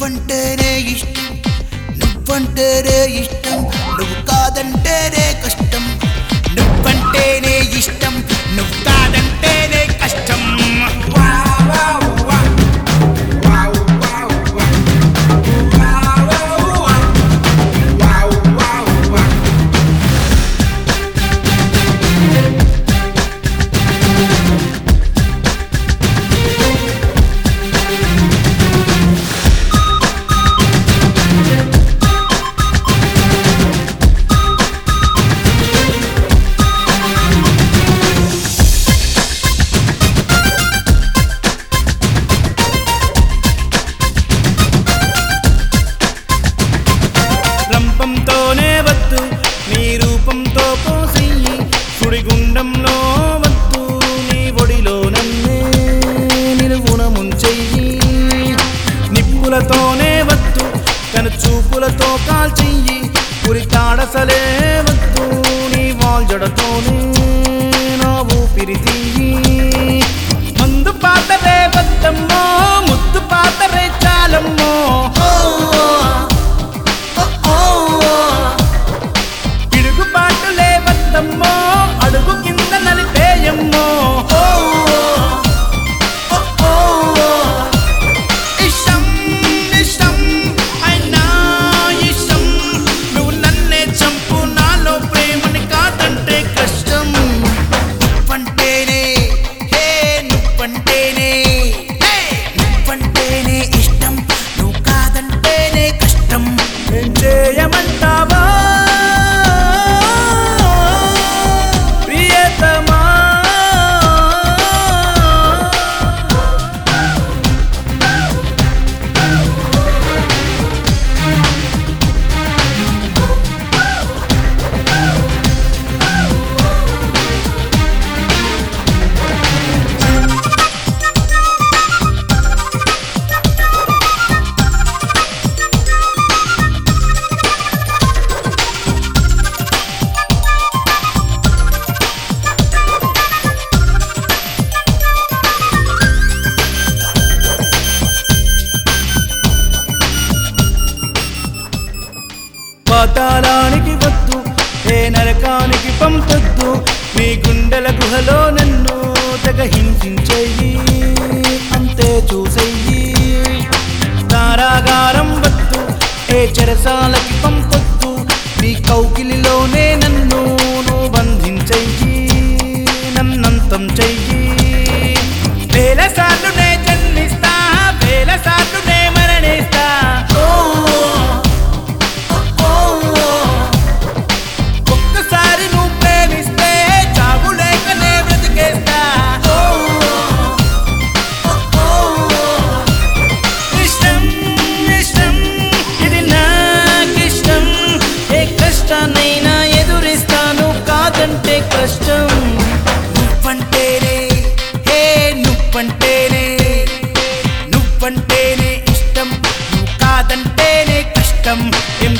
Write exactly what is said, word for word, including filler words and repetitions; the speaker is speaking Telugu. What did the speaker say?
నువ్వంటేనే ఇష్టం నువ్వంటేనే ఇష్టం నువ్వు కాదంటేనే కష్టం నువ్వంటేనే ఇష్టం నువ్వు కాదంటేనే కష్టం రంపంతోనే వద్దు నీ రూపంతో పోసియ్యి సుడిగుండంలో వద్దు నీ ఒడిలో నన్నే నిలువున ముంచెయ్యి నిప్పులతోనే వద్దు కను చూపులతో కాల్చెయ్యి ఉరితాడసలే వద్దు నీ వాల్జడతోనే నా ఊపిరి తీయి మందు పాతరే వద్దమ్మో ముద్దు పాతరే చాలమ్మో పిడుగుపాటులే వద్దమ్మో అడుగు కింద నలిపేయమ్మో ఇష్టం ఇష్టం అయినా ఇష్టం నువ్వు నన్నే చంపు నాలో ప్రేమని కాదంటే కష్టం నువ్వంటేనే హే నువ్వంటేనే హే నువ్వంటేనే ఇష్టం నువ్వు కాదంటేనే కష్టం ఏం చేయమంటావా ప్రియతమా పాతాళానికి వద్దు ఏ నరకానికి పంపొద్దు నీ గుండెల గుహలో నన్ను తెగ హింసించెయ్యి అంతే చూసెయ్యి తారాగారం వద్దు ఏ చెరసాలకి పంపొద్దు నీ కౌకిలిలోనే నన్ను నువ్వు బంధించెయ్యి నన్నంతం చెయ్యి వేల సార్లు నే జన్మిస్తా వేల సార్లు నే మరణిస్తా ఒక్కసారి నువ్వు ప్రేమిస్తే చావులేకనే బ్రతికేస్తా ఇష్టం ఇష్టం ఇది నాకిష్టం ఏ కష్టాన్నైనా ఎదురిస్తాను కాదంటే కష్టం నువ్వంటేనే హే నువ్వంటేనే నువ్వంటేనే ఇష్టం నువ్వు కాదంటేనే కష్టం